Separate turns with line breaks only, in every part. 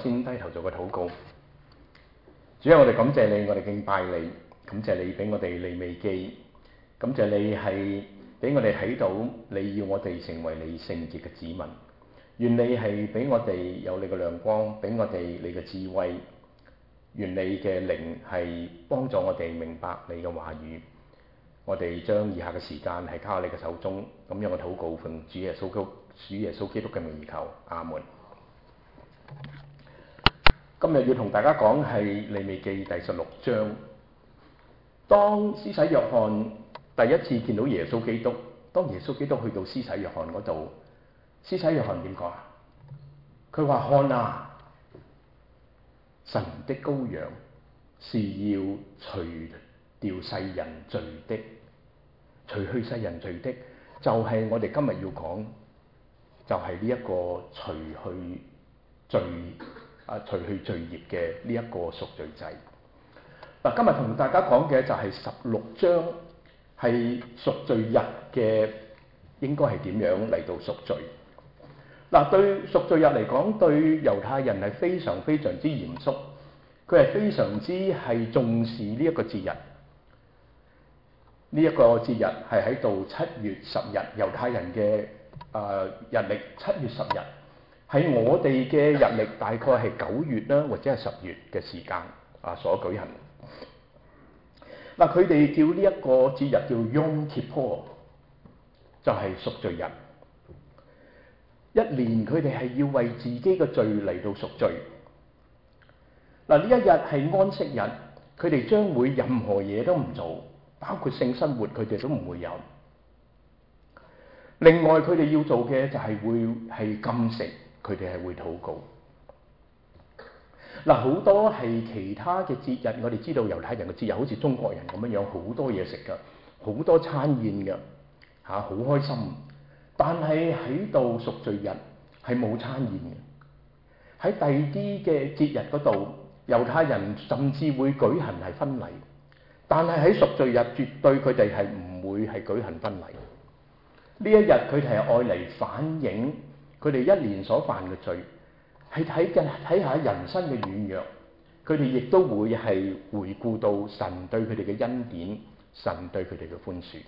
先低頭做個禱告。主啊，我哋感謝你，我哋敬拜你，感謝你俾我哋利未記，感謝你係俾我哋睇到你要我哋成為你聖潔嘅子民。願你係俾我哋有你嘅亮光，俾我哋你嘅智慧。願你嘅靈係幫助我哋明白你嘅話語。我哋將以下嘅時間係交喺你嘅手中，咁樣我禱告奉主耶穌基督嘅名而求，阿門。今日要同大家講係利未記第16章。當施洗約翰第一次見到耶穌基督，當耶穌基督去到施洗約翰嗰度，施洗約翰點講啊？佢話：看啊，神的羔羊，是要除掉世人罪的，除去世人罪的，就係我哋今日要講，就係呢一個除去罪孽嘅呢一個贖罪祭。嗱，今日同大家講嘅就係16章，係贖罪日嘅應該係點樣嚟到贖罪。嗱，對贖罪日嚟講，對猶太人係非常非常之嚴肅，佢係非常之係重視呢一個節日。呢一個節日係喺度7月10日，猶太人嘅日曆7月10日，喺我哋嘅日曆大概係9月啦，或者係10月嘅時間所舉行。嗱，佢哋叫呢一個節日叫 Yom Kippur， 就係贖罪日。一年佢哋係要為自己嘅罪嚟到贖罪。嗱，呢一日係安息日，佢哋將會任何嘢都唔做，包括性生活佢哋都唔會有。另外佢哋要做嘅就係會係禁食，佢哋係會禱告。嗱，好多係其他嘅節日，我哋知道猶太人嘅節日好似中國人咁樣樣，好多嘢食㗎，好多餐宴㗎，好開心。但係喺度贖罪日係冇餐宴嘅。喺第二啲嘅節日嗰度，猶太人甚至會舉行係婚禮，但係喺贖罪日絕對佢哋係唔會係舉行婚禮。呢一日佢哋係愛嚟反映佢哋一年所犯嘅罪，係睇下人生嘅軟弱，佢哋亦都會係回顧到神對佢哋嘅恩典，神對佢哋嘅寬恕。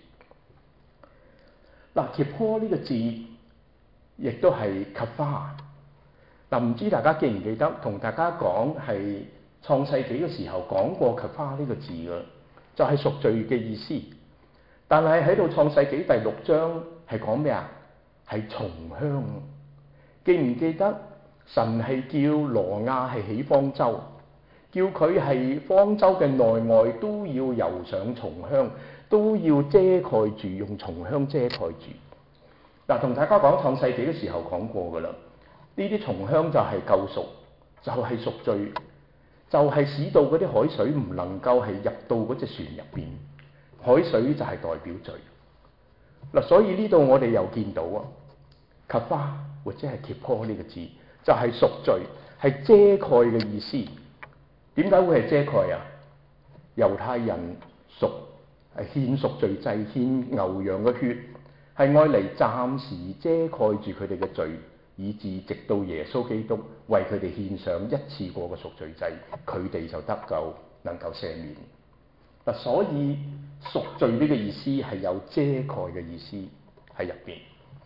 嗱，Kippur呢個字亦都係 Kafar。嗱，唔知大家記唔記得同大家講係創世紀嘅時候講過 Kafar 呢個字㗎，就係贖罪嘅意思。但係喺度創世紀第6章係講咩啊？係松香。記唔記得神係叫挪亞係起方舟，叫佢係方舟嘅內外都要油上松香，都要遮蓋住，用松香遮蓋住。嗱，同大家講創世紀嘅時候講過㗎啦。呢啲松香就係救贖，就係贖罪，就係使到嗰啲海水唔能夠係入到嗰隻船入邊。海水就係代表罪。嗱，所以呢度我哋又見到啊，Kafar或者係 Kippur 呢個字就係贖罪，係遮蓋嘅意思。點解會係遮蓋啊？猶太人獻贖罪祭，獻牛羊嘅血，係愛嚟暫時遮蓋住佢哋嘅罪，以至直到耶穌基督為佢哋獻上一次過嘅贖罪祭，佢哋就得救，能夠赦免。嗱，所以贖罪呢個意思係有遮蓋嘅意思喺入邊。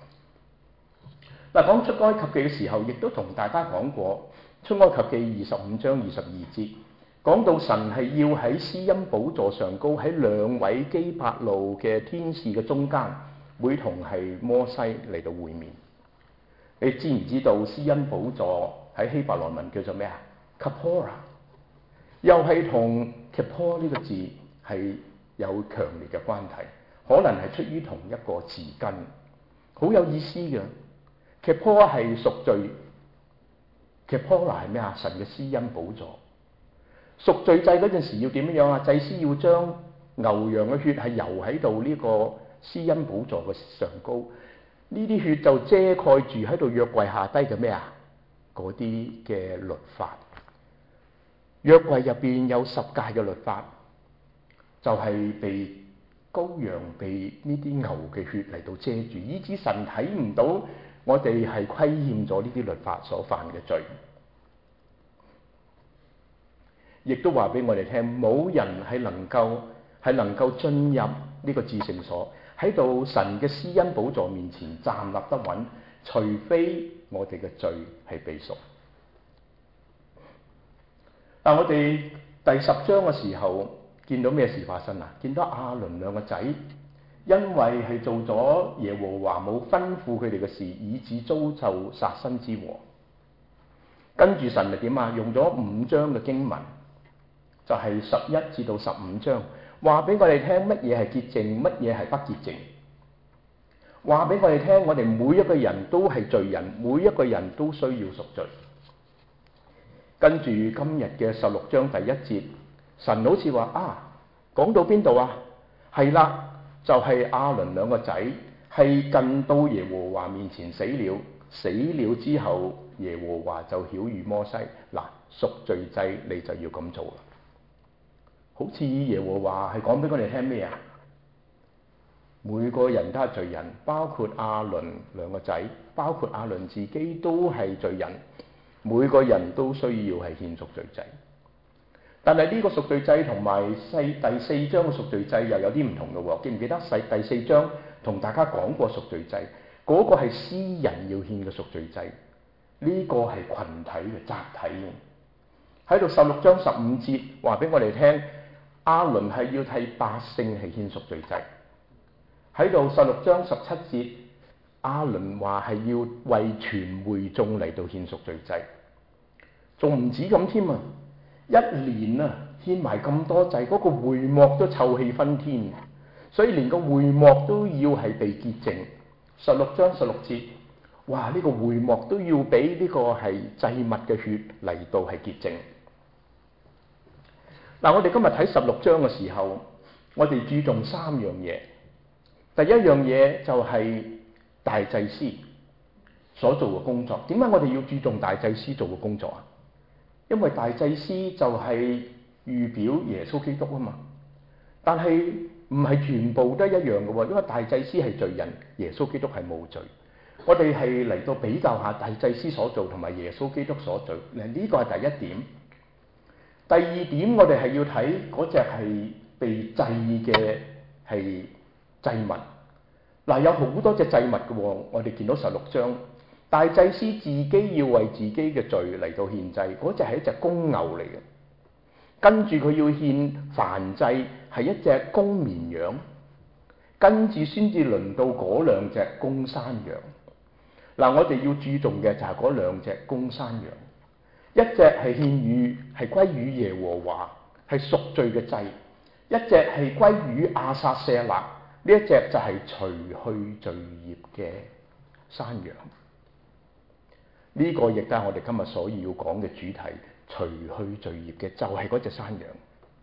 嗱，講出埃及記嘅時候，亦都同大家講過出埃及記25章22節，講到神係要喺施恩寶座上高，喺2位基伯路嘅天使嘅中間，會同係摩西嚟到會面。你知唔知道施恩寶座喺希伯來文叫做咩啊？ Kapora， 又係同 Kippur 呢個字係有強烈嘅關係，可能係出於同一個字根，好有意思嘅。Kippur 係贖罪 ，Kippora 係咩啊？神嘅施恩寶座。贖罪祭嗰陣時要點樣啊？祭司要將牛羊嘅血係游喺度呢個施恩寶座嘅上高，呢啲血就遮蓋住喺度約櫃下低嘅咩啊？嗰啲嘅律法。約櫃入邊有10誡嘅律法，就係被羔羊、被呢啲牛嘅血嚟到遮住，以致神睇唔到我哋係虧欠咗呢啲律法所犯嘅罪。 亦都話俾我哋聽，冇人係能夠進入呢個至聖所，喺度神嘅施恩寶座面前站立得穩，除非我哋嘅罪係被贖。但我哋第10章嘅時候見到咩事發生啊？見到亞倫兩個仔因為係做咗耶和華冇吩咐佢哋嘅事，以致遭受殺身之禍。跟住神係點啊？用咗5章嘅經文，就係11至到15章，話俾我哋聽乜嘢係潔淨，乜嘢係不潔淨。話俾我哋聽，我哋每一個人都係罪人，每一個人都需要贖罪。跟住今日嘅16章第1節，神好似話啊，講到邊度啊？係啦，就係亞倫兩個仔係近到耶和華面前死了，死了之後耶和華就曉諭摩西，嗱，贖罪祭你就要咁做啦。好似耶和華係講俾我哋聽咩啊？每個人都係罪人，包括亞倫兩個仔，包括亞倫自己都係罪人。每個人都需要係獻贖罪祭，但係呢個贖罪祭同埋第4章嘅贖罪祭又有啲唔同嘅喎。記唔記得第4章同大家講過贖罪祭？嗰個係私人要獻嘅贖罪祭，呢個係群體嘅集體嘅。喺度16章15節話俾我哋聽，亞倫係要替百姓係獻贖罪祭。喺度16章17節。亞倫話係要為全會眾嚟到獻贖罪祭，仲唔止咁添啊！一年啊獻埋咁多祭，嗰個會幕都臭氣熏天，所以連個會幕都要係被潔淨。16章16節，哇！呢個會幕都要俾呢個係祭物嘅血嚟到係潔淨。嗱，我哋今日睇16章嘅時候，我哋注重3樣嘢。第一樣嘢就係大祭司所做嘅工作。點解我哋要注重大祭司做嘅工作啊？因為大祭司就係預表耶穌基督啊嘛。但係唔係全部都一樣嘅喎，因為大祭司係罪人，耶穌基督係冇罪。我哋係嚟到比較下大祭司所做同埋耶穌基督所做。嗱，呢個係第一點。第二點，我哋係要睇嗰隻係被祭嘅係祭物。嗱，有好多隻祭物嘅喎，我哋見到16章，大祭司自己要為自己嘅罪嚟到獻祭，嗰隻係一隻公牛嚟嘅。跟住佢要獻燔祭，係一隻公綿羊，跟住先至輪到嗰2隻公山羊。嗱，我哋要注重嘅就係嗰2隻公山羊，一隻係獻與係歸於耶和華，係贖罪嘅祭；一隻係歸於亞撒舍勒。呢一隻就係除去罪孽嘅山羊，呢個亦都係我哋今日所要講嘅主題。除去罪孽嘅就係嗰隻山羊。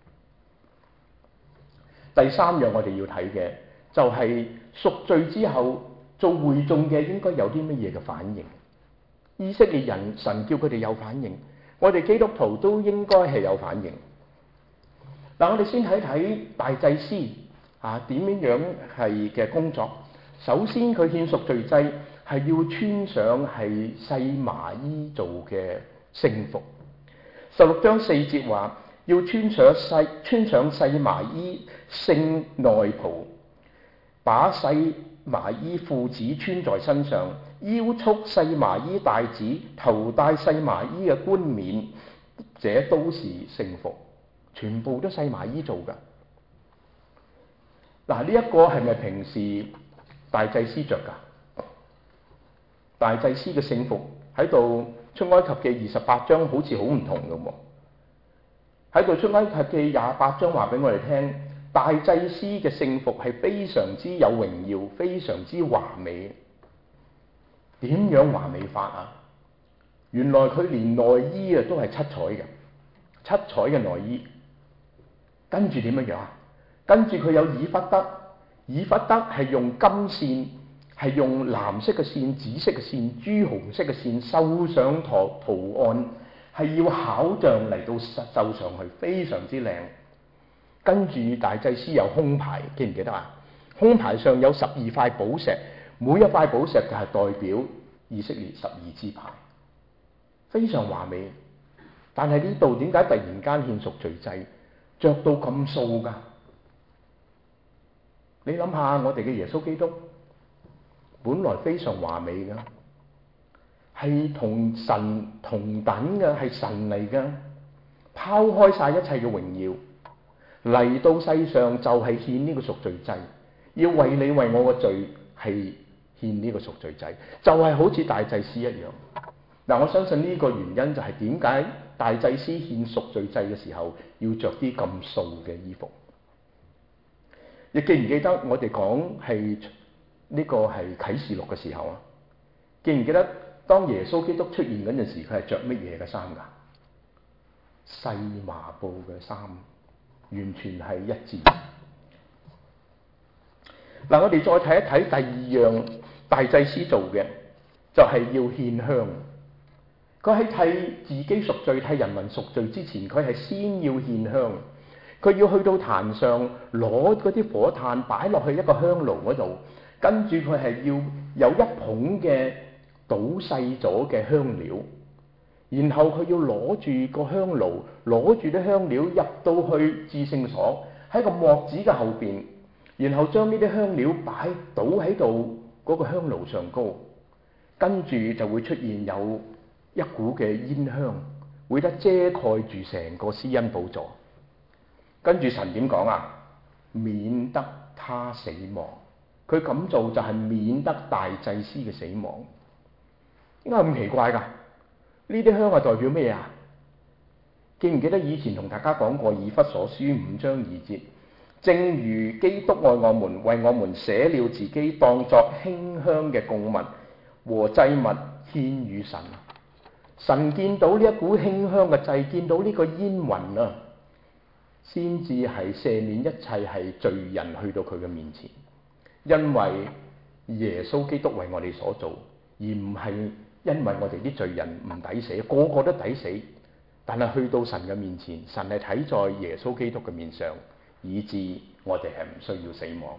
第3樣我哋要睇嘅就係贖罪之後做會眾嘅應該有啲乜嘢嘅反應。以色列人神叫佢哋有反應，我哋基督徒都應該係有反應。嗱，我哋先睇睇大祭司點樣係嘅工作。首先佢獻贖罪祭係要穿上係細麻衣做嘅聖服。16章4節話要穿上細麻衣聖內袍，把細麻衣褲子穿在身上，腰束細麻衣帶子，頭戴細麻衣嘅冠冕，這都是聖服，全部都細麻衣做㗎。嗱，呢一個係咪平時大祭司着㗎？大祭司嘅聖服喺度出埃及記28章好似好唔同㗎喎。喺度出埃及記28章話俾我哋聽，大祭司嘅聖服係非常之有榮耀，非常之華美。點樣華美法啊？原來佢連內衣都係七彩嘅，七彩嘅內衣。跟住點樣啊？跟住佢有以弗得，以弗得係用金線，係用藍色嘅線、紫色嘅線、朱紅色嘅線繡上圖案，係要巧匠嚟到繡上去，非常之靚。跟住大祭司有胸牌，記唔記得啊？胸牌上有12塊寶石，每一塊寶石就係代表以色列12支派，非常華美。 但係呢度點解突然間獻贖罪祭，着到咁素㗎？你諗下，我哋嘅耶穌基督本來非常華美㗎，係同神同等嘅，係神嚟㗎，拋開晒一切嘅榮耀嚟到世上就係獻呢個贖罪祭，要為你為我嘅罪係獻呢個贖罪祭，就係好似大祭司一樣。嗱，我相信呢個原因就係點解大祭司獻贖罪祭嘅時候要着啲咁素嘅衣服。你記唔記得我哋講係呢個係啟示錄嘅時候啊？記唔記得當耶穌基督出現嗰陣時，佢係着乜嘢嘅衫㗎？細麻布嘅衫，完全係一致。嗱，我哋再睇一睇第二樣大祭司做嘅，就係要獻香。佢喺替自己贖罪、替人民贖罪之前，佢係先要獻香。佢要去到壇上攞嗰啲火炭擺落去一個香爐嗰度，跟住佢係要有一捧嘅倒細咗嘅香料，然後佢要攞住個香爐，攞住啲香料入到去至聖所，喺個幕子嘅後邊，然後將呢啲香料倒喺度嗰個香爐上高，跟住就會出現有一股嘅煙香，會得遮蓋住成個施恩寶座。跟住神點講啊？免得他死亡。佢咁做就係免得大祭司嘅死亡。點解咁奇怪㗎？呢啲香係代表咩啊？記唔記得以前同大家講過以弗所書5章2節？正如基督愛我們，為我們捨了自己，當作馨香嘅供物和祭物獻與神。神見到呢一股馨香嘅祭，見到呢個煙雲啊，先至係赦免一切係罪人去到佢嘅面前，因為耶穌基督為我哋所做，而唔係因為我哋啲罪人唔抵死，個個都抵死，但係去到神嘅面前，神係睇在耶穌基督嘅面上，以致我哋係唔需要死亡。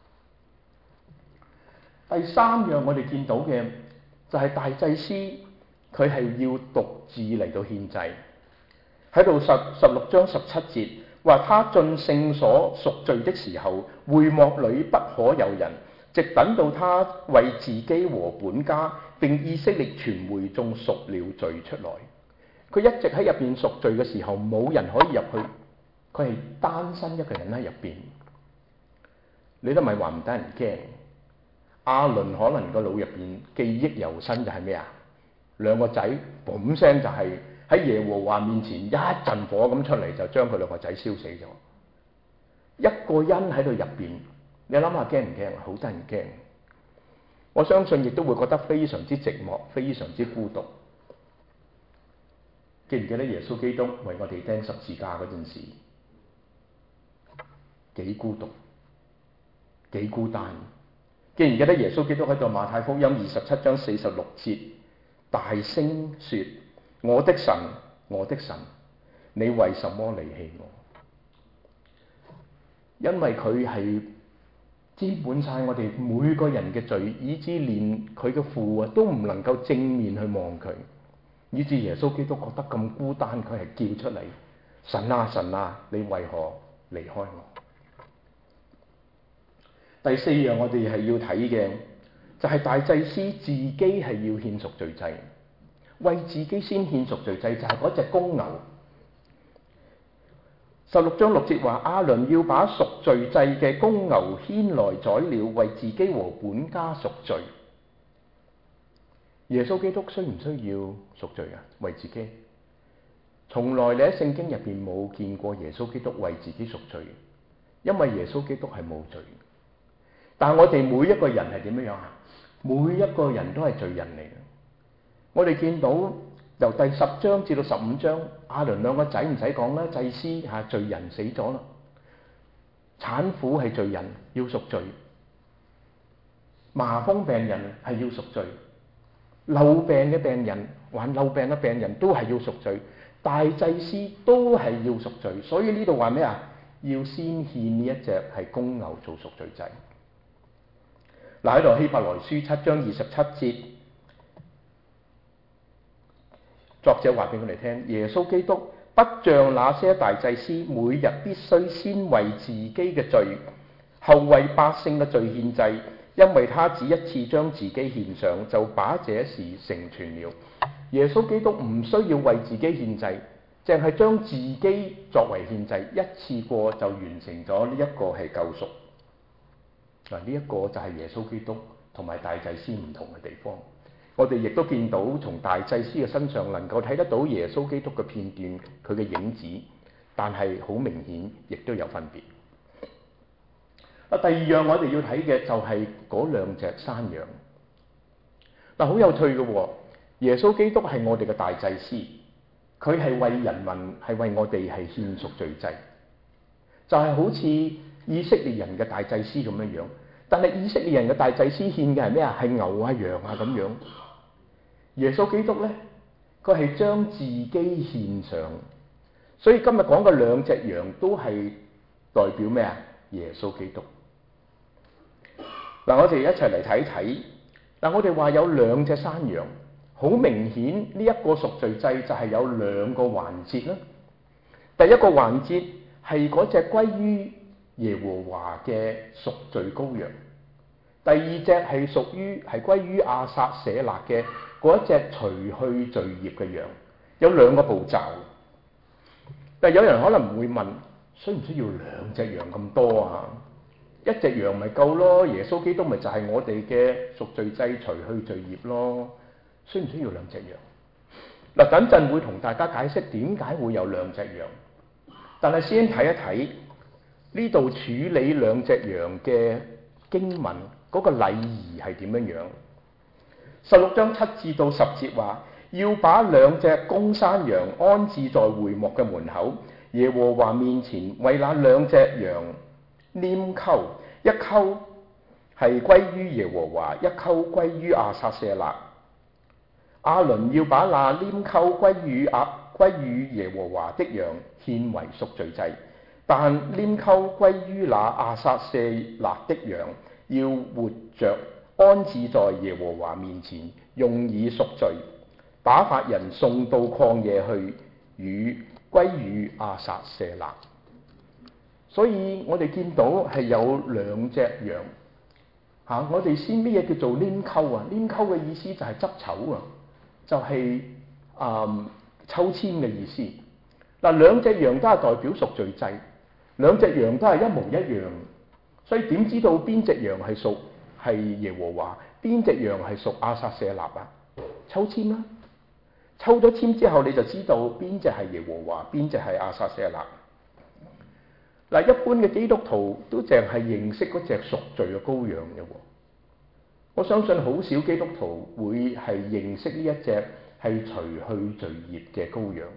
第三樣我哋見到嘅就係大祭司佢係要獨自嚟到獻祭，喺度16章17節。話他進聖所贖罪的時候，會幕裏不可有人，直等到他為自己和本家並以色列全會眾贖了罪出來。佢一直喺入邊贖罪嘅時候，冇人可以入去，佢係單身一個人喺入邊。你都咪話唔得人驚。亞倫可能個腦入邊記憶猶新就係咩啊？兩個仔嘣聲就係喺耶和華面前一陣火咁出嚟，就將佢兩個仔燒死咗。一個人喺度入邊，你諗下驚唔驚？好得人驚。我相信亦都會覺得非常之寂寞，非常之孤獨。記唔記得耶穌基督為我哋釘十字架嗰陣時，幾孤獨，幾孤單？記唔記得耶穌基督喺度馬太福音27章46節大聲說：我的神，我的神，你為什麼離棄我？因為佢係沾滿晒我哋每個人嘅罪，以致連佢嘅父都唔能夠正面去望佢，以致耶穌基督覺得咁孤單，佢係叫出嚟：神啊神啊，你為何離開我？第四樣我哋係要睇嘅就係大祭司自己係要獻贖罪祭，為自己先獻贖罪祭，就係嗰隻公牛。16章6節話：亞倫要把贖罪祭嘅公牛牽來宰了，為自己和本家贖罪。耶穌基督需唔需要贖罪啊？為自己？從來你喺聖經入邊冇見過耶穌基督為自己贖罪，因為耶穌基督係冇罪。但係我哋每一個人係點樣啊？每一個人都係罪人嚟嘅。我哋見到由第10章至到15章，亞倫兩個仔唔使講啦，祭司罪人死咗啦，產婦係罪人要贖罪，麻風病人係要贖罪，漏病嘅病人患漏病嘅病人都係要贖罪，大祭司都係要贖罪。所以呢度話咩啊？要先獻呢一隻係公牛做贖罪祭。嗱，喺度希伯來書7章27節， 作者話俾我哋聽，耶穌基督不像那些大祭司，每日必須先為自己嘅罪，後為百姓嘅罪獻祭，因為他只一次將自己獻上，就把這事成全了。耶穌基督唔需要為自己獻祭，淨係將自己作為獻祭，一次過就完成咗呢一個係救贖。嗱，呢一個就係耶穌基督同埋大祭司唔同嘅地方。我哋亦都見到從大祭司嘅身上能夠睇得到耶穌基督嘅片段，佢嘅影子，但係好明顯亦都有分別。第二樣我哋要睇嘅就係嗰兩隻山羊。好有趣嘅喎，耶穌基督係我哋嘅大祭司，佢係為人民，係為我哋係獻贖罪祭，就係好似以色列人嘅大祭司咁樣樣。但係以色列人嘅大祭司獻嘅係咩啊？係牛啊、羊啊咁樣。耶穌基督呢，佢係將自己獻上，所以今日講嘅兩隻羊都係代表咩啊？耶穌基督。我哋一齊嚟睇睇。我哋話有兩隻山羊，好明顯呢一個贖罪祭就係有兩個環節啦。第一個環節係嗰隻歸於耶和華嘅贖罪羔羊，第二隻係歸於亞撒舍勒嘅嗰一隻除去罪孽嘅羊，有兩個步驟。但係有人可能會問，需唔需要兩隻羊咁多啊？一隻羊咪夠咯，耶穌基督咪就係我哋嘅贖罪祭，除去罪孽咯，需唔需要兩隻羊？等陣會同大家解釋點解會有兩隻羊，但係先睇一睇呢度處理兩隻羊嘅經文嗰個禮儀係點樣樣。16章7至到10節話，要把兩隻公山羊安置在會幕嘅門口，耶和華面前，為那兩隻羊拈鬮，一鬮係歸於耶和華，一鬮歸於亞撒舍勒。亞倫要把那拈鬮歸於耶和華的羊獻為贖罪祭，但拈鬮歸於那亞撒舍勒的羊要活着安置在耶和華面前，用以贖罪，打發人送到曠野去，歸於亞撒舍勒。所以我哋見到係有兩隻羊。我哋先咩嘢叫做拈鬮啊？拈鬮嘅意思就係執籌啊，就係抽籤嘅意思。兩隻羊都係代表贖罪祭，兩隻羊都係一模一樣，所以點知道邊隻羊係屬耶和華，邊隻羊係屬亞撒舍勒啊？抽籤啦，抽咗籤之後你就知道邊隻係耶和華，邊隻係亞撒舍勒。一般嘅基督徒都淨係認識嗰隻贖罪嘅羔羊嘅喎。我相信好少基督徒會係認識呢一隻係除去罪孽嘅羔羊。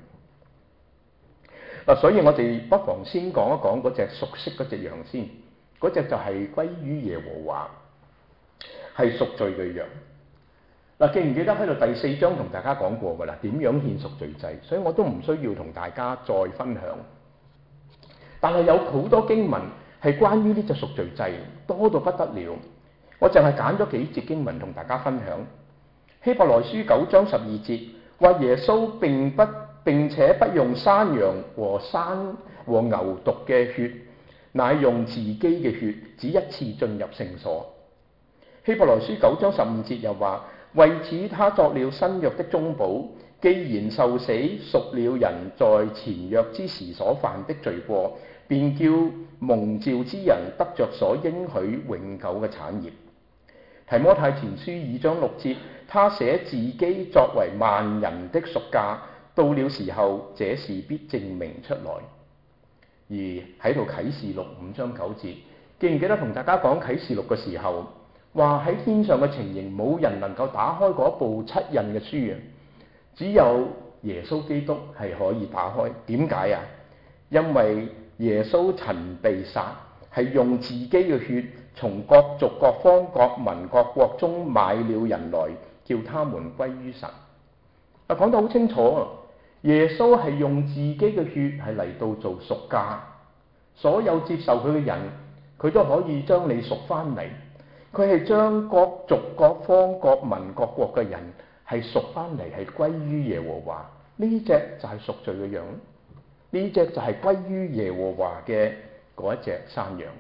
所以我哋不妨先講一講嗰隻熟悉嗰隻羊先。嗰隻就係歸於耶和華，係贖罪嘅羊。記唔記得喺度第4章同大家講過㗎啦？點樣獻贖罪祭？所以我都唔需要同大家再分享。但係有好多經文係關於呢隻贖罪祭，多到不得了。我淨係揀咗幾節經文同大家分享。希伯來書9章12節話耶穌並且不用山羊和牛犢嘅血，乃用自己嘅血，只一次進入聖所。希伯來書9章15節又話，為此他作了新約的中保，既然受死贖了人在前約之時所犯的罪過，便叫蒙召之人得着所應許永久嘅產業。提摩太前書2章6節，他寫自己作為萬人的贖價，到了時候這事必證明出來。而喺度啟示錄5章9節，記唔記得同大家講啟示錄嘅時候，話喺天上嘅情形冇人能夠打開嗰部七印嘅書啊，只有耶穌基督係可以打開。點解啊？因為耶穌曾被殺，係用自己嘅血從各族各方各民各國中買了人來，叫他們歸於神。講得好清楚啊！耶穌係用自己嘅血係嚟到做贖價，所有接受佢嘅人，佢都可以將你贖翻嚟。佢係將各族各方各民各國嘅人係贖翻嚟，係歸於耶和華。 呢隻就係贖罪嘅羊，呢隻就係歸於耶和華嘅嗰一隻山羊。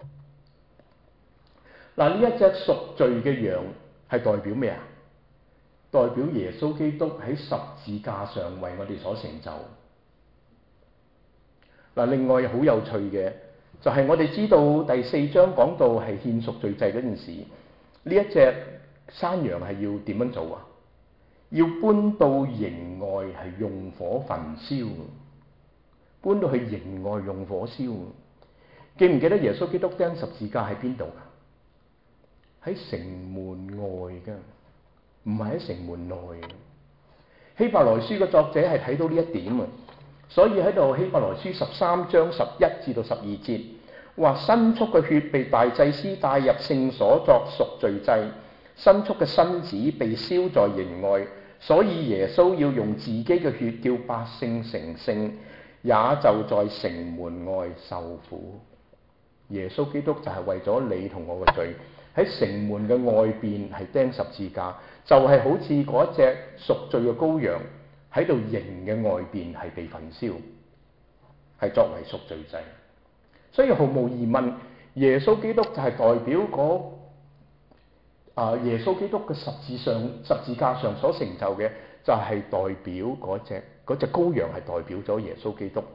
嗱，呢一隻贖罪嘅羊係代表咩啊？代表耶穌基督喺十字架上為我哋所成就。嗱，另外好有趣嘅就係我哋知道第4章講到係獻贖罪祭嗰件事，呢一隻山羊係要點樣做啊？要搬到營外係用火焚燒，搬到去營外用火燒。記唔記得耶穌基督釘十字架喺邊度啊？喺城門外㗎，唔係喺城門內。希伯來書嘅作者係睇到呢一點啊，所以喺度希伯來書13章11至到12節話：牲畜嘅血被大祭司帶入聖所作贖罪祭，牲畜嘅身子被燒在營外，所以耶穌要用自己嘅血叫百姓成聖，也就在城門外受苦。耶穌基督就係為咗你同我嘅罪，喺城門嘅外邊係釘十字架，就係好似嗰一隻贖罪嘅羔羊喺度營嘅外邊係被焚燒，係作為贖罪祭。所以毫無疑問，耶穌基督就係代表耶穌基督嘅十字架上所成就嘅，就係代表嗰隻羔羊係代表咗耶穌基督。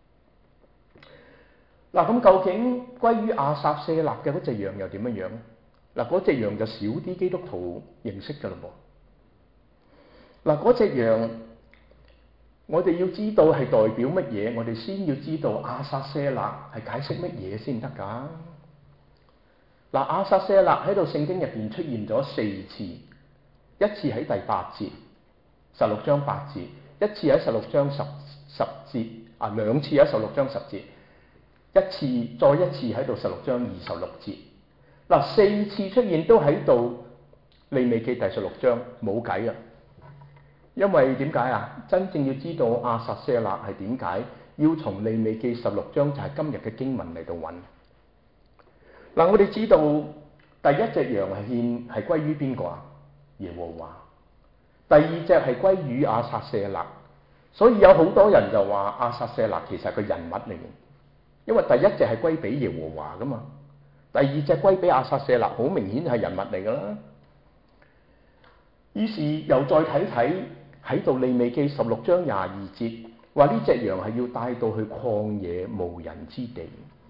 嗱，咁究竟歸於亞撒舍勒嘅嗰隻羊又點樣樣？嗱，嗰隻羊就少啲基督徒認識㗎啦噃。嗱，嗰隻羊，我哋要知道係代表乜嘢，我哋先要知道亞撒舍勒係解釋乜嘢先得㗎。嗱，亞撒舍勒喺度聖經入邊出現咗4次，一次喺第8節，16章8節；一次喺16章10節，兩次喺16章10節。再一次喺度16章26節。嗱，4次出現都喺度利未記第16章，冇計啊！因為點解啊？真正要知道亞撒舍勒係點解，要從利未記16章，就係今日嘅經文嚟到揾。嗱，我哋知道第一隻羊係歸於邊個啊？耶和華。第二隻係歸於亞撒舍勒，所以有好多人就話亞撒舍勒其實係個人物嚟嘅。因為第一隻係歸俾耶和華噶嘛，第二隻歸俾亞撒舍勒，好明顯係人物嚟噶啦。於是又再睇喺度利未記16章22節，話呢隻羊係要帶到去曠野無人之地。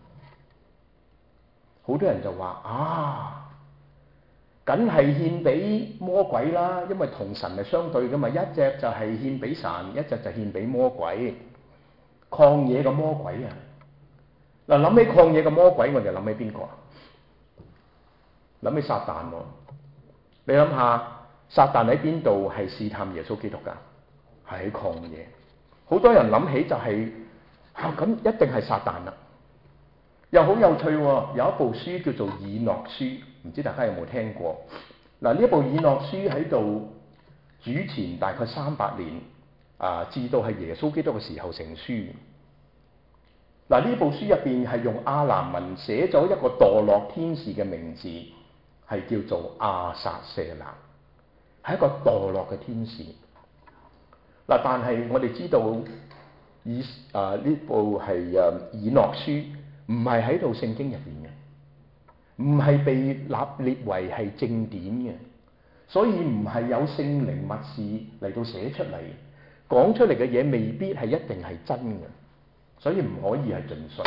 好多人就話梗係獻俾魔鬼啦，因為同神係相對噶嘛，一隻就係獻俾神，一隻就獻俾魔鬼。曠野嘅魔鬼啊！嗱，諗起曠野嘅魔鬼，我就諗起邊個啊？諗起撒旦喎。你諗下，撒旦喺邊度係試探耶穌基督㗎？係喺曠野。好多人諗起就係咁一定係撒旦啦。又好有趣喎，有一部書叫做《以諾書》，唔知大家有冇聽過？嗱，呢一部《以諾書》喺度主前大概300年至到係耶穌基督嘅時候成書。嗱，呢部書入邊係用亞蘭文寫咗一個墮落天使嘅名字，係叫做亞撒舍勒，係一個墮落嘅天使。嗱，但係我哋知道呢部係以諾書，唔係喺度聖經入邊嘅，唔係被列為係正典嘅，所以唔係有聖靈默示嚟到寫出嚟，講出嚟嘅嘢未必係一定係真嘅。所以唔可以係盡信。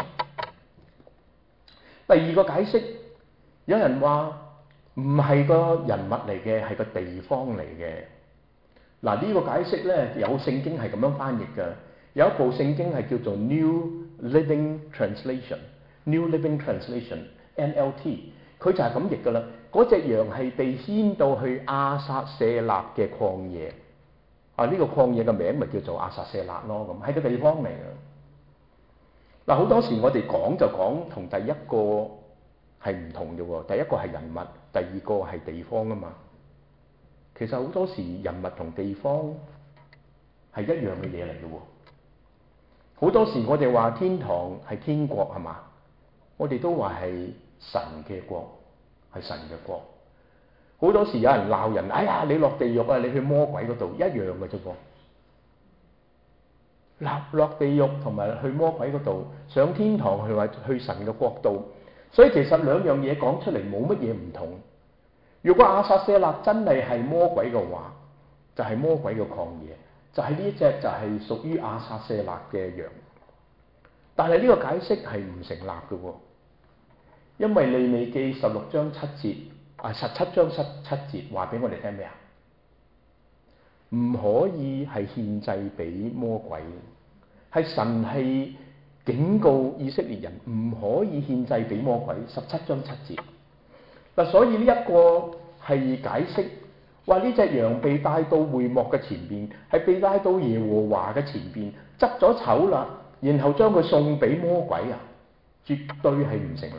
第二個解釋，有人話唔係個人物嚟嘅，係個地方嚟嘅。嗱，呢個解釋咧，有聖經係咁樣翻譯嘅。有一部聖經係叫做 New Living Translation，New Living Translation（NLT），佢就係咁譯㗎啦。嗰隻羊係被牽到去亞撒舍勒嘅曠野。呢個曠野嘅名咪叫做亞撒舍勒咯，咁係個地方嚟嘅。嗱，好多時我哋講就講同第一個係唔同嘅喎，第一個係人物，第二個係地方啊嘛。其實好多時人物同地方係一樣嘅嘢嚟嘅喎。好多時我哋話天堂係天國係嘛，我哋都話係神嘅國，係神嘅國。好多時有人鬧人，哎呀，你落地獄啊，你去魔鬼嗰度，一樣嘅啫噃。 落地獄同埋去魔鬼嗰度，上天堂去神嘅國度。所以其實兩樣嘢講出嚟冇乜嘢唔同。如果亞撒舍勒真係魔鬼嘅話，就係魔鬼嘅曠野，就係呢一隻就係屬於亞撒舍勒嘅羊。但係呢個解釋係唔成立嘅喎，因為利未記16章7節17章7節話俾我哋聽咩啊？唔可以係獻祭俾魔鬼，係神係警告以色列人唔可以獻祭俾魔鬼。17章7節嗱，所以呢一個係解釋話呢隻羊被帶到會幕嘅前邊，係被帶到耶和華嘅前邊，執咗醜啦，然後將佢送俾魔鬼啊，絕對係唔成立。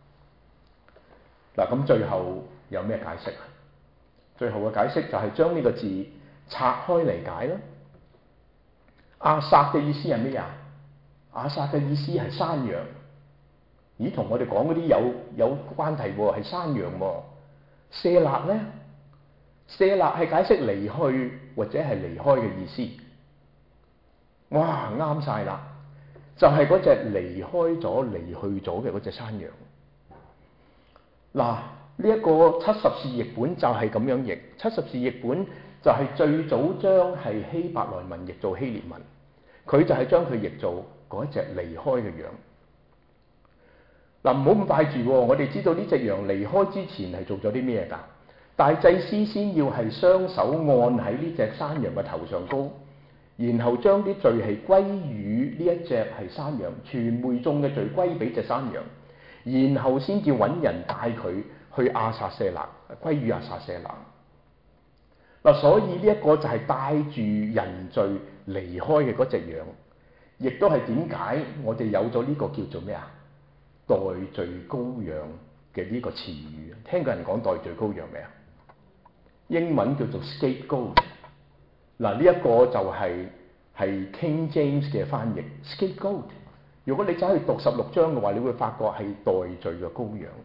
嗱，咁最後有咩解釋啊？最後嘅解釋就係將呢個字拆開嚟解啦。亞撒嘅意思係咩啊？亞撒嘅意思係山羊。咦，同我哋講嗰啲有關係喎，係山羊喎。舍勒咧，舍勒係解釋離去或者係離開嘅意思。哇，啱晒啦！就係嗰隻離開咗、離去咗嘅嗰隻山羊。嗱，呢一個70士譯本就係咁樣譯。70士譯本就係最早將係希伯來文譯做希臘文，佢就係將佢譯做嗰隻離開嘅羊。嗱，唔好咁快住喎，我哋知道呢隻羊離開之前係做咗啲咩㗎？大祭司先要係雙手按喺呢隻山羊嘅頭上高，然後將啲罪係歸於呢一隻係山羊，全會眾嘅罪歸俾隻山羊，然後先至揾人帶佢去亞撒舍勒，歸於亞撒舍勒。嗱，所以呢一個就係帶住人罪離開嘅嗰隻羊，亦都係點解我哋有咗呢個叫做咩啊？代罪羔羊嘅呢個詞語。聽過人講代罪羔羊未啊？英文叫做 scapegoat。嗱，呢一個就係 King James 嘅翻譯 scapegoat。如果你走去讀16章嘅話，你會發覺係代罪嘅羔羊。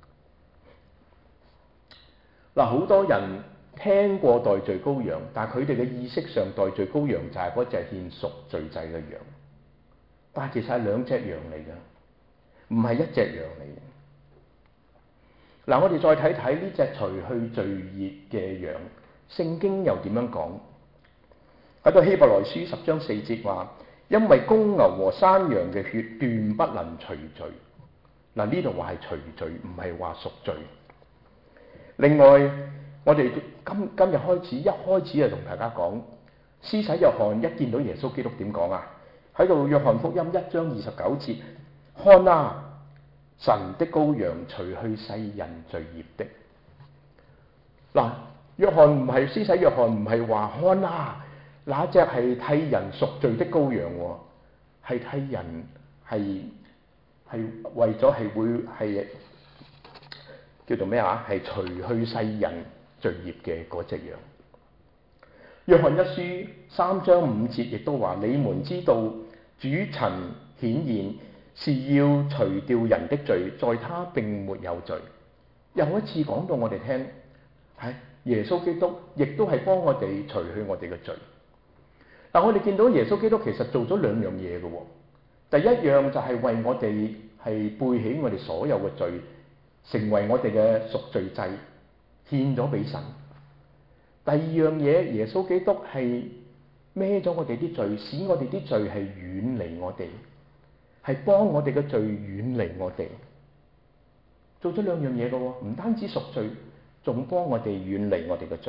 嗱，好多人聽過代罪羔羊，但係佢哋嘅意識上代罪羔羊就係嗰隻獻贖罪祭嘅羊，但係其實係兩隻羊嚟㗎。唔係一隻羊嚟嘅。嗱，我哋再睇睇呢隻除去罪孽嘅羊，聖經又點樣講？喺個希伯來書10章4節話：因為公牛和山羊嘅血斷不能除罪。嗱，呢度話係除罪，唔係話贖罪。另外，我哋今日一開始就同大家講，施洗約翰一見到耶穌基督點講啊？喺度約翰福音1章29節。看啊，神的羔羊，除去世人罪孽的。嗱，約翰唔係施洗約翰唔係話看啊，那隻係替人贖罪的羔羊喎，係替人係為咗係會係叫做咩啊？係除去世人罪孽嘅嗰隻羊。約翰一書3章5節亦都話：你們知道主曾顯現，是要除掉人的罪，在他並沒有罪。又一次講到我哋聽，係耶穌基督亦都係幫我哋除去我哋嘅罪。但我哋見到耶穌基督其實做咗兩樣嘢嘅喎。第一樣就係為我哋係背起我哋所有嘅罪，成為我哋嘅贖罪祭，獻咗俾神。第二樣嘢，耶穌基督係孭咗我哋啲罪，使我哋啲罪係遠離我哋。係幫我哋嘅罪遠離我哋，做咗兩樣嘢嘅喎，唔單止贖罪，仲幫我哋遠離我哋嘅罪。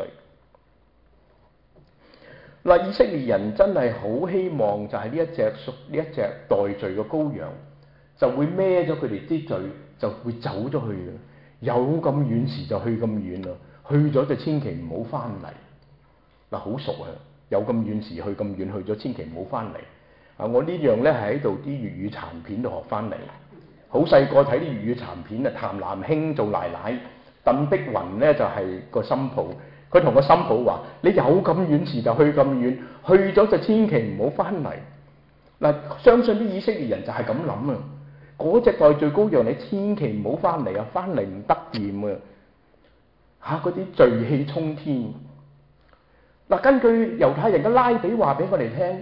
嗱，以色列人真係好希望就係呢一隻代罪嘅羔羊，就會孭咗佢哋啲罪，就會走咗去嘅。有咁遠時就去咁遠啦，去咗就千祈唔好翻嚟。嗱，好熟啊！有咁遠時去咁遠，去咗千祈唔好翻嚟。啊！我呢樣咧係喺度啲粵語殘片度學翻嚟。好細個睇啲粵語殘片啊，譚南興做奶奶，鄧碧雲咧就係個新抱。佢同個新抱話：你有咁遠時就去咁遠，去咗就千祈唔好翻嚟。嗱，相信啲以色列人就係咁諗啊！嗰隻代罪羔羊，你千祈唔好翻嚟啊！翻嚟唔得掂啊！嚇，嗰啲罪氣沖天。嗱，根據猶太人嘅拉比話俾我哋聽。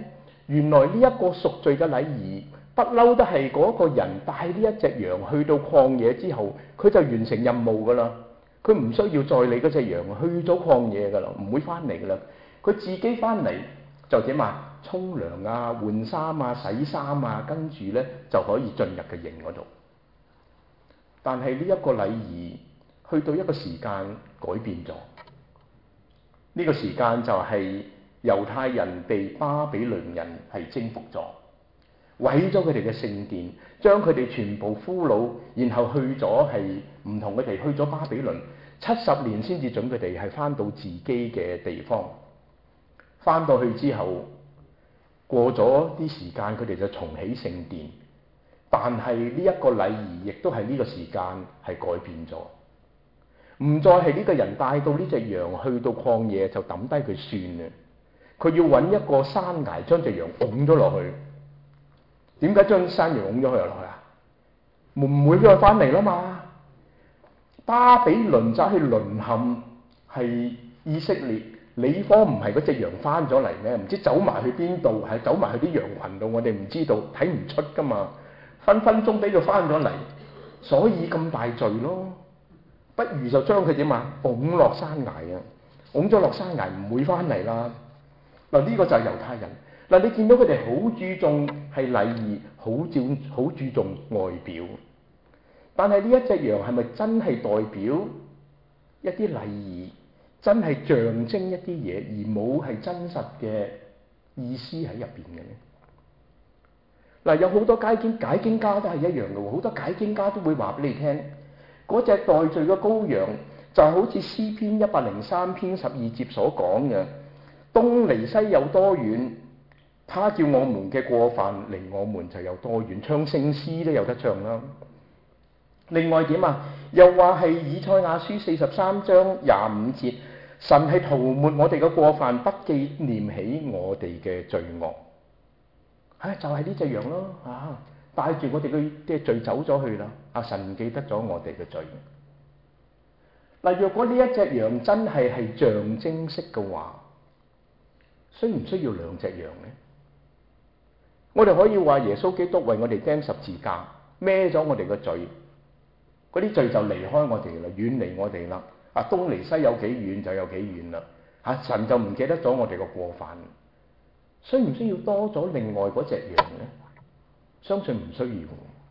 原來呢一個贖罪嘅禮儀，不嬲都係嗰個人帶呢一隻羊去到曠野之後，佢就完成任務㗎啦。佢唔需要再理嗰隻羊去咗曠野㗎啦，唔會翻嚟㗎啦。佢自己翻嚟就點啊？沖涼啊、換衫啊、洗衫啊，跟住咧就可以進入嘅營嗰度。但係呢一個禮儀去到一個時間改變咗，呢個時間就係猶太人被巴比倫人係征服咗，毀咗佢哋嘅聖殿，將佢哋全部俘虜，然後去咗係唔同嘅地，去咗巴比倫70年先至準佢哋係翻到自己嘅地方。翻到去之後，過咗啲時間，佢哋就重起聖殿。但係呢一個禮儀亦都係呢個時間係改變咗，唔再係呢個人帶到呢隻羊去到曠野就抌低佢算啦。佢要揾一個山崖將隻羊拱咗落去。點解將山羊拱咗佢落去啊？唔會再翻嚟啦嘛。巴比倫走去淪陷係以色列，你方唔係嗰隻羊翻咗嚟咩？唔知走埋去邊度，係走埋去啲羊群度，我哋唔知道，睇唔出噶嘛。分分鐘俾佢翻咗嚟，所以咁大罪咯。不如就將佢點啊？拱落山崖啊！拱咗落山崖唔會翻嚟啦。嗱，呢個就係猶太人。嗱，你見到佢哋好注重係禮儀，好注重外表。但係呢一隻羊係咪真係代表一啲禮儀，真係象徵一啲嘢，而冇係真實嘅意思喺入邊嘅咧？嗱，有好多解經家都係一樣嘅喎，好多解經家都會話俾你聽，嗰隻代罪嘅羔羊就係好似詩篇103篇12節所講嘅，東離西有多遠，他叫我們嘅過犯離我們就有多遠。唱聖詩都有得唱啦。另外點啊？又話係以賽亞書43章25節，神係塗抹我哋嘅過犯，不記念起我哋嘅罪惡。就係呢隻羊咯，帶住我哋嘅罪走咗去啦。神唔記得咗我哋嘅罪。嗱，若果呢一隻羊真係象徵式嘅話，需唔需要兩隻羊呢？我哋可以話耶穌基督為我哋釘十字架，孭咗我哋嘅罪，嗰啲罪就離開我哋啦，遠離我哋啦。東離西有幾遠就有幾遠啦。神就唔記得咗我哋嘅過犯。需唔需要多咗另外嗰隻羊呢？相信唔需要。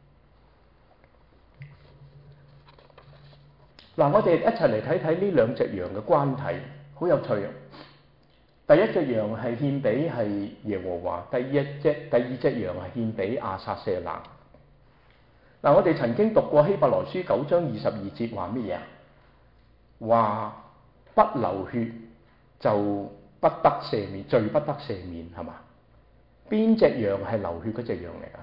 嗱，我哋一齊嚟睇睇呢兩隻羊嘅關係，好有趣啊！第一隻羊係獻俾係耶和華，第二隻羊係獻俾亞撒謝勒。嗱，我哋曾經讀過希伯來書9章22節話乜嘢啊？話不流血就不得赦免，罪不得赦免，係嘛？邊隻羊係流血嗰隻羊嚟啊？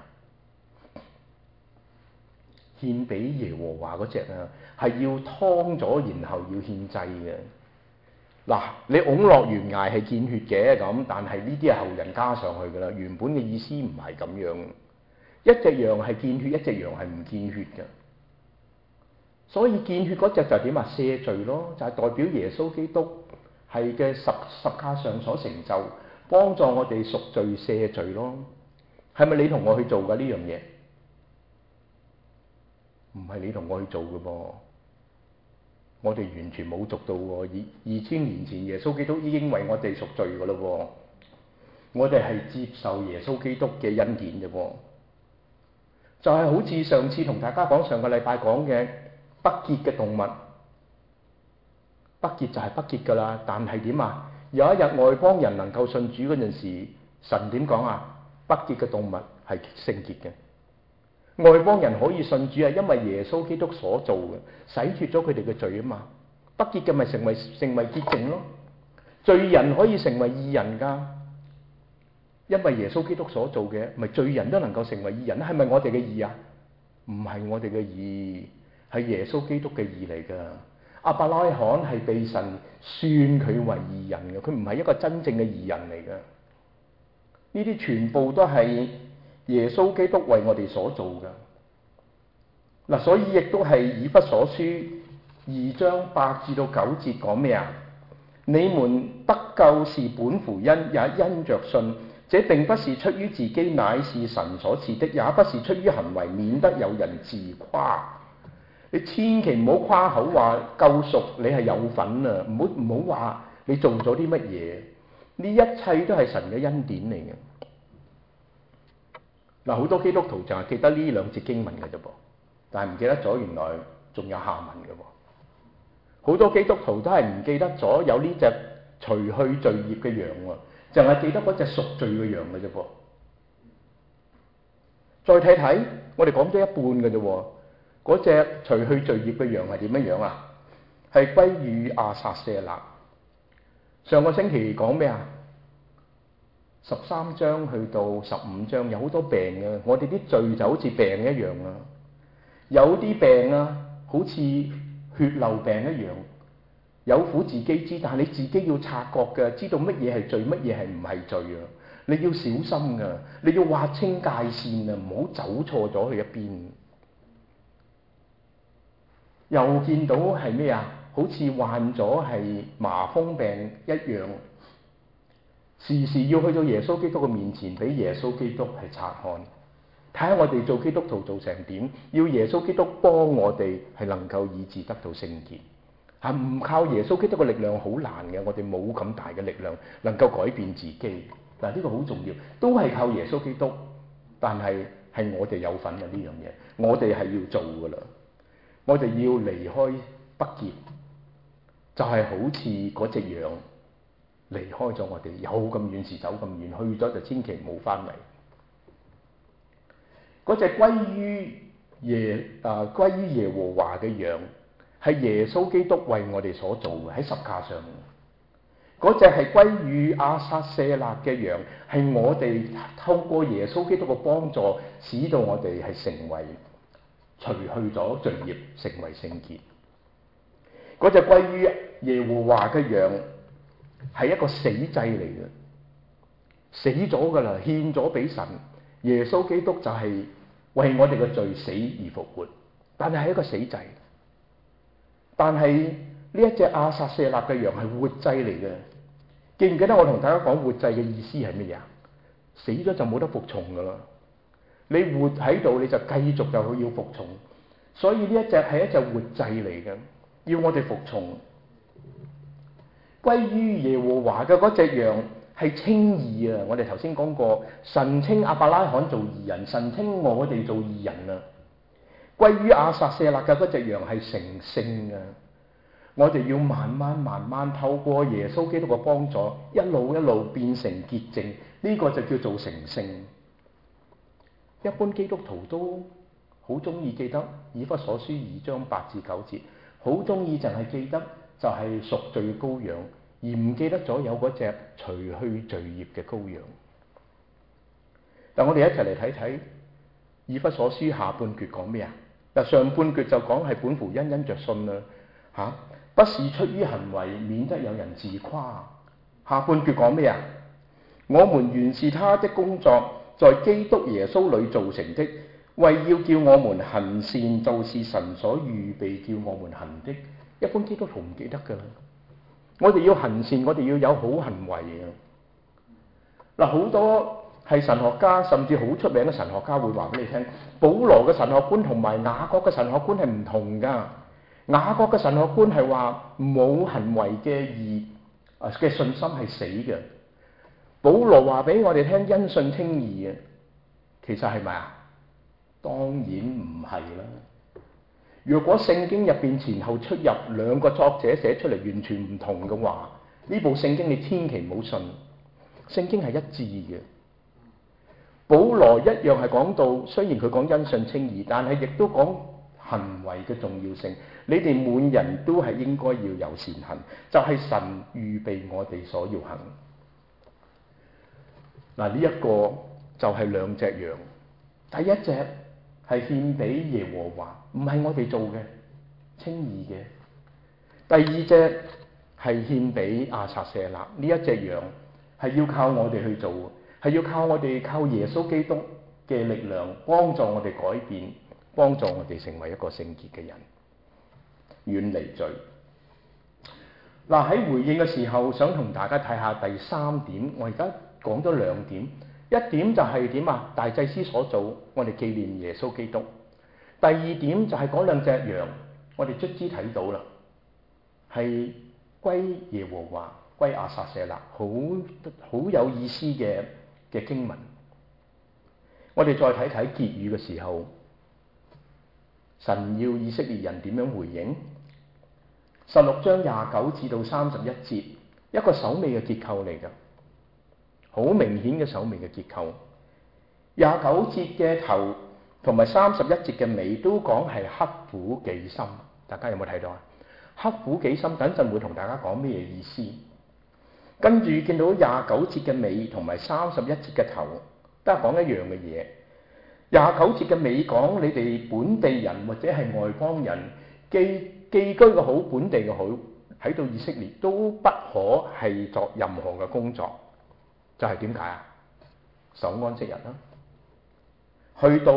獻俾耶和華嗰隻啊，係要劏咗然後要獻祭嘅。嗱，你拱落懸崖係見血嘅咁，但係呢啲係後人加上去噶啦，原本嘅意思唔係咁樣。一隻羊係見血，一隻羊係唔見血嘅。所以見血嗰隻就點啊？赦罪咯，就係代表耶穌基督係嘅十架上所成就，幫助我哋贖罪赦罪咯。係咪你同我去做㗎呢樣嘢？唔係你同我去做嘅噃，我哋完全冇做到喎。2000年前耶穌基督已經為我哋贖罪㗎啦喎，我哋係接受耶穌基督嘅恩典啫喎。就係好似上次同大家講，上個禮拜講嘅不潔嘅動物，不潔就係不潔㗎啦。但係點啊？有一日外邦人能夠信主嗰陣時，神點講啊？不潔嘅動物係聖潔嘅。外邦人可以信主係因為耶穌基督所做嘅，洗脫咗佢哋嘅罪啊嘛。不潔嘅咪成為潔淨咯。罪人可以成為義人㗎，因為耶穌基督所做嘅，咪罪人都能夠成為義人。係咪我哋嘅義啊？唔係我哋嘅義，係耶穌基督嘅義嚟㗎。亞伯拉罕係被神算佢為義人嘅，佢唔係一個真正嘅義人嚟㗎。呢啲全部都係耶穌基督為我哋所做嘅。嗱，所以亦都係以弗所書2章8至9節講咩啊？你們得救是本乎恩，也因着信。 這並不是出於自己，乃是神所賜的；也不是出於行為，免得有人自誇。你千祈唔好誇口話救贖你係有份啊！唔好話你做咗啲乜嘢，呢一切都係神嘅恩典嚟嘅。嗱，好多基督徒就係記得呢兩節經文嘅啫噃，但係唔記得咗原來仲有下文嘅喎。好多基督徒都係唔記得咗有呢隻除去罪孽嘅羊喎，淨係記得嗰隻贖罪嘅羊嘅啫噃。再睇睇，我哋講咗一半嘅啫喎。嗰隻除去罪孽嘅羊係點樣樣啊？係歸於亞撒舍勒。上個星期講咩啊？13章去到15章有好多病啊！我哋啲罪就好似病一樣啊，有啲病啊，好似血漏病一樣，有苦自己知，但係你自己要察覺嘅，知道乜嘢係罪，乜嘢係唔係罪啊！你要小心㗎，你要劃清界線啊，唔好走錯咗去一邊。又見到係咩啊？好似患咗係麻風病一樣，時時要去到耶穌基督嘅面前，俾耶穌基督係察看，睇下我哋做基督徒做成點，要耶穌基督幫我哋係能夠以致得到聖潔。係唔靠耶穌基督嘅力量好難嘅，我哋冇咁大嘅力量能夠改變自己。嗱，呢個好重要，都係靠耶穌基督，但係我哋有份嘅呢樣嘢，我哋係要做㗎啦。我哋要離開不潔，就係好似嗰隻羊離開咗我哋，有咁遠時走咁遠，去咗就千祈唔好翻嚟。嗰隻歸於耶和華嘅羊，係耶穌基督為我哋所做嘅，喺十架上。嗰隻係歸於亞撒舍勒嘅羊，係我哋透過耶穌基督嘅幫助，使到我哋係成為除去咗罪孽，成為聖潔。嗰隻歸於耶和華嘅羊係一個死祭嚟嘅，死咗噶啦，獻咗俾神。耶穌基督就係為我哋嘅罪死而復活，但係一個死祭。但係呢一隻亞撒舍勒嘅羊係活祭嚟嘅。記唔記得我同大家講活祭嘅意思係乜嘢啊？死咗就冇得服從噶啦。你活喺度，你就繼續就要服從，所以呢一隻係一隻活祭嚟嘅，要我哋服從。歸於耶和華嘅嗰隻羊係稱義啊！我哋頭先講過，神稱亞伯拉罕做義人，神稱我哋做義人啊。歸於亞撒舍勒嘅嗰隻羊係成聖啊！我哋要慢慢透過耶穌基督嘅幫助，一路變成潔淨，呢個就叫做成聖。一般基督徒都好中意記得以弗所書2章8至9節，好中意淨係記得就係贖罪羔羊，而唔記得咗有嗰隻除去罪孽嘅羔羊。但我哋一齊嚟睇睇以弗所書下半橛講咩啊？嗱，上半橛就講係本乎因着信啦，不是出於行為，免得有人自誇。下半橛講咩啊？我們原是他的工作，在基督耶穌裏造成的，為要叫我們行善，就是神所預備叫我們行的。一般基督徒唔記得㗎，我哋要行善，我哋要有好行為啊！嗱，好多係神學家，甚至好出名嘅神學家會話俾你聽，保羅嘅神學觀同埋雅各嘅神學觀係唔同㗎。雅各嘅神學觀係話冇行為嘅義嘅信心係死嘅。保羅話俾我哋聽，因信稱義嘅，其實係咪啊？當然唔係啦。如果聖經入邊前後出入兩個作者寫出嚟完全唔同嘅話，呢部聖經你千祈唔好信。聖經係一致嘅。保羅一樣係講到，雖然佢講因信稱義，但係亦都講行為嘅重要性。你哋每人都係應該要有善行，就係神預備我哋所要行。嗱，呢一個就係兩隻羊，第一隻係獻俾耶和華，唔係我哋做嘅，稱義嘅；第二隻係獻俾亞撒舍勒，呢一隻羊係要靠我哋去做，係要靠我哋靠耶穌基督嘅力量幫助我哋改變，幫助我哋成為一個聖潔嘅人，遠離罪。嗱，喺回應嘅時候，想同大家睇下第三點。我而家講咗兩點，一點就係點啊？大祭司所做，我哋紀念耶穌基督。第二點就係嗰兩隻羊，我哋卒之睇到啦，係歸耶和華，歸亞撒舍勒，好有意思嘅經文。我哋再睇睇結語嘅時候，神要以色列人點樣回應？16章29至到31節，一個首尾嘅結構嚟㗎，好明顯嘅首尾嘅結構。29節嘅頭同埋31節嘅尾都講係刻苦己心，大家有冇睇到啊？刻苦己心，等陣會同大家講咩意思。跟住見到29節嘅尾同埋31節嘅頭，都係講一樣嘅嘢。29節嘅尾講你哋本地人或者係外邦人寄居嘅好，本地嘅好，喺到以色列都不可係作任何嘅工作，就係點解啊？守安息日啦。去到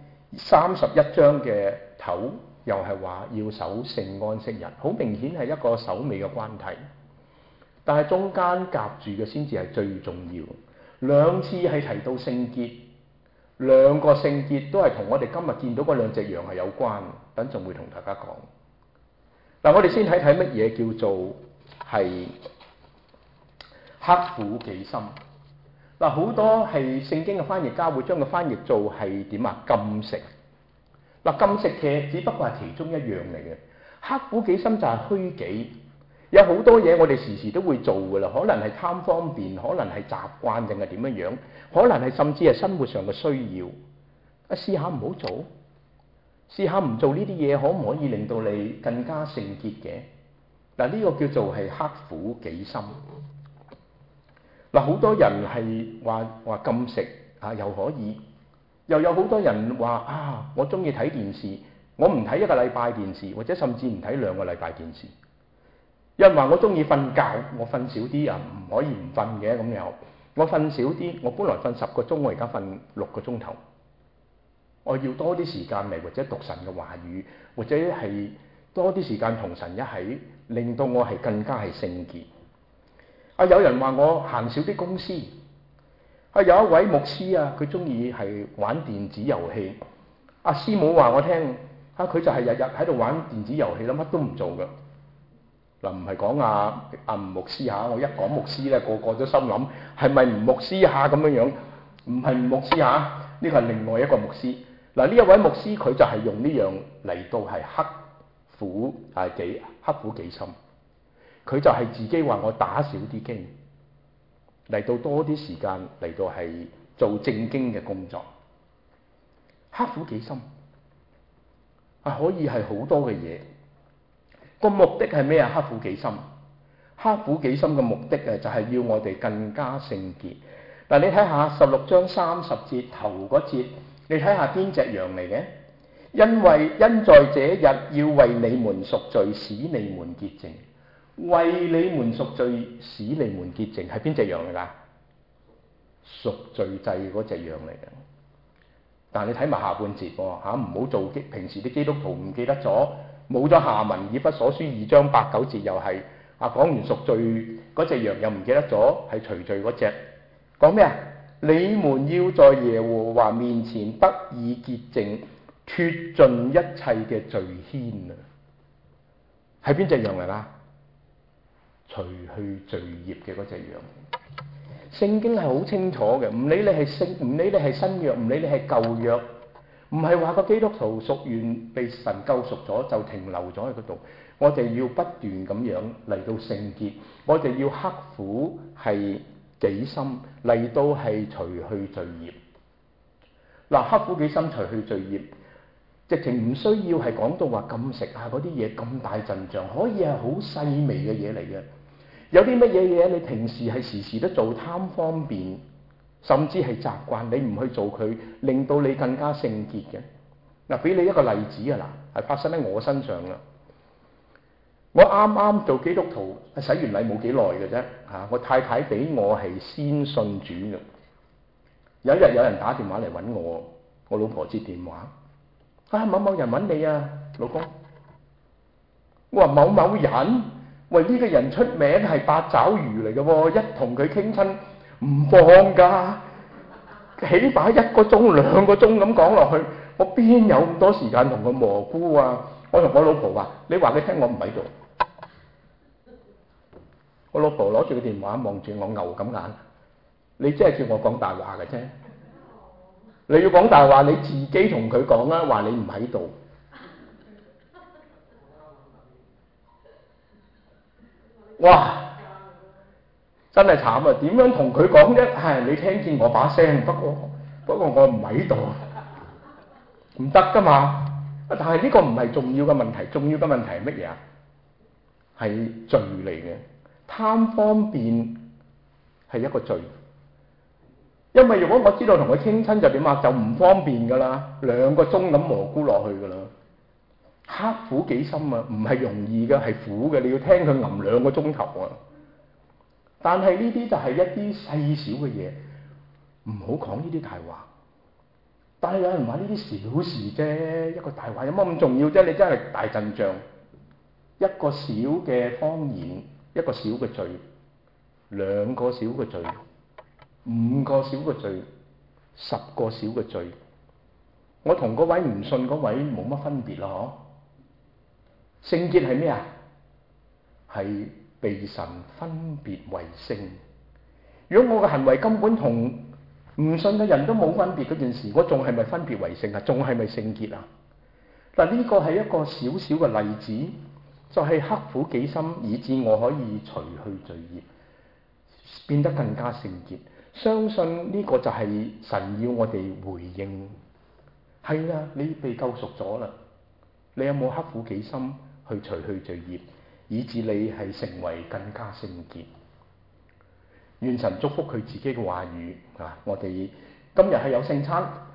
31章嘅頭又係話要守聖安息日，好明顯係一個首尾嘅關係。但係中間夾住嘅先至係最重要。兩次係提到聖潔，兩個聖潔都係同我哋今日見到嗰兩隻羊係有關。等陣會同大家講。嗱，我哋先睇睇乜嘢叫做係刻苦己心。嗱，好多係聖經嘅翻譯家會將佢翻譯做係點啊？禁食。嗱，禁食其實只不過係其中一樣嚟嘅。刻苦己心就係虛己。有好多嘢我哋時時都會做㗎啦，可能係貪方便，可能係習慣定係點樣樣，可能係甚至係生活上嘅需要。試下唔好做，試下唔做呢啲嘢，可唔可以令到你更加聖潔嘅？嗱，呢個叫做係刻苦己心。嗱，好多人係話禁食啊，又可以，又有好多人話啊，我中意睇電視，我唔睇一個禮拜電視，或者甚至唔睇2個禮拜電視。有人話我中意瞓覺，我瞓少啲啊，唔可以唔瞓嘅咁樣。我瞓少啲，我本來瞓10個鐘，我而家瞓6個鐘頭。我要多啲時間嚟，或者讀神嘅話語，或者係多啲時間同神一起，令到我係更加係聖潔。啊，有人話我行少啲公司。啊，有一位牧師啊，佢中意係玩電子遊戲。阿師母話我聽，啊，佢就係日日喺度玩電子遊戲啦，乜都唔做㗎。嗱，唔係講阿吳牧師嚇，我一講牧師咧，個個都心諗係咪吳牧師嚇咁樣樣？唔係吳牧師嚇，呢個係另外一個牧師。嗱，呢一位牧師佢就係用呢樣嚟到係刻苦己心。佢就係自己話我打少啲經，嚟到多啲時間嚟到係做正經嘅工作。刻苦己心啊，可以係好多嘅嘢。個目的係咩啊？刻苦己心，刻苦己心嘅目的啊，就係要我哋更加聖潔。嗱，你睇下16章30節頭嗰節，你睇下邊隻羊嚟嘅？因在這日要為你們贖罪，使你們潔淨。為你們贖罪，使你們潔淨，係邊隻羊嚟㗎？贖罪祭嗰隻羊嚟嘅。但係你睇埋下半節喎嚇，唔好做平時啲基督徒唔記得咗。冇咗下文，以弗所書2章8、9節又係講完贖罪嗰隻羊又唔記得咗係除罪嗰隻。講咩啊？你們要在耶和華面前得以潔淨，脫盡一切嘅罪愆啊！係邊隻羊嚟啦？除去罪孽嘅嗰隻羊。聖經係好清楚嘅，唔理你係新約，唔理你係舊約。唔係話個基督徒屬完被神救贖咗就停留咗喺嗰度，我哋要不斷咁樣嚟到聖潔，我哋要刻苦係己心嚟到係除去罪孽。嗱，刻苦己心除去罪孽，直情唔需要係講到話禁食啊嗰啲嘢咁大陣仗，可以係好細微嘅嘢嚟嘅。有啲乜嘢嘢你平時係時時都做，貪方便，甚至係習慣，你唔去做佢，令到你更加聖潔嘅。嗱，俾你一個例子啊，嗱，係發生喺我身上啦。我啱啱做基督徒，洗完禮冇幾耐嘅啫嚇，我太太俾我係先信主嘅。有一日有人打電話嚟揾我，我老婆接電話，啊，某某人揾你啊，老公。我話某某人，喂，呢個人出名係八爪魚嚟嘅喎，一同佢傾親。 唔放㗎，起碼1個鐘、2個鐘咁講落去，我邊有咁多時間同佢蘑菇啊？我同我老婆話：你話佢聽我唔喺度。我老婆攞住個電話望住我牛咁眼，你真係叫我講大話嘅啫。你要講大話，你自己同佢講啦，話你唔喺度。哇！真係慘啊！點樣同佢講啫？係你聽見我把聲，不過我唔喺度，唔得㗎嘛。但係呢個唔係重要嘅問題，重要嘅問題係乜嘢啊？係罪嚟嘅，貪方便係一個罪。因為如果我知道同佢傾親就點啊，就唔方便㗎啦，2個鐘咁蘑菇落去㗎啦。刻苦己心啊，唔係容易嘅，係苦嘅。你要聽佢吟2個鐘頭啊！但係呢啲就係一啲細小嘅嘢，唔好講呢啲大話。但係有人話呢啲小事啫，一個大話有乜咁重要啫？你真係大陣仗，一個小嘅謊言，一個小嘅罪，2個小嘅罪，5個小嘅罪，10個小嘅罪，我同嗰位唔信嗰位冇乜分別啦，嗬？聖潔係咩啊？係被神分別為聖。如果我嘅行為根本同唔信嘅人都冇分別嗰件事，我仲係咪分別為聖啊？仲係咪聖潔啊？嗱，呢個係一個小小嘅例子，就係刻苦己心，以致我可以除去罪孽，變得更加聖潔。相信呢個就係神要我哋回應。係啦，你被救贖咗啦，你有冇刻苦己心去除去罪孽，以致你係成為更加聖潔？願神祝福佢自己嘅話語啊！我哋今日係有聖餐。